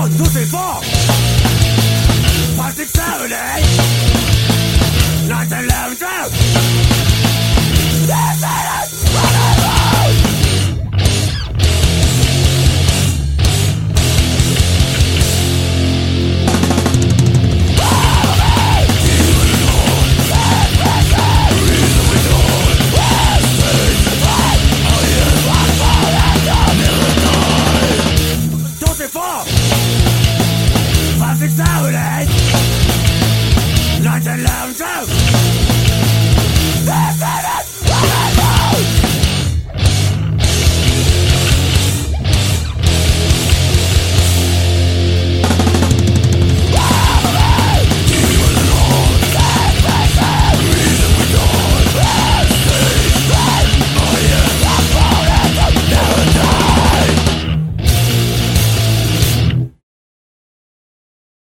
2, 3, 4 5, 6, 7, 8 9, 10, 11, 12 This is what I want. Four, 5, 6, 7, 8 9, 10, 11, 12